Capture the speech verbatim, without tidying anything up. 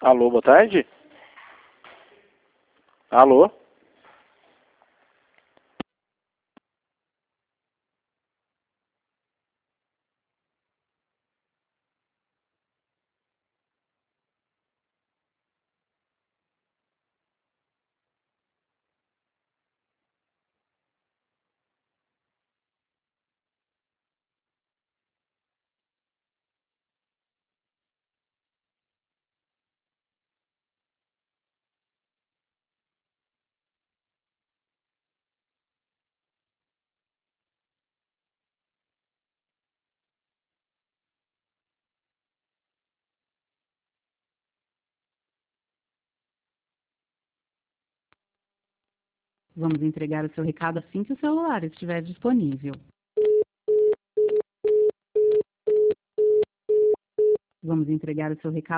Alô, boa tarde? Alô? Vamos entregar o seu recado assim que o celular estiver disponível. Vamos entregar o seu recado.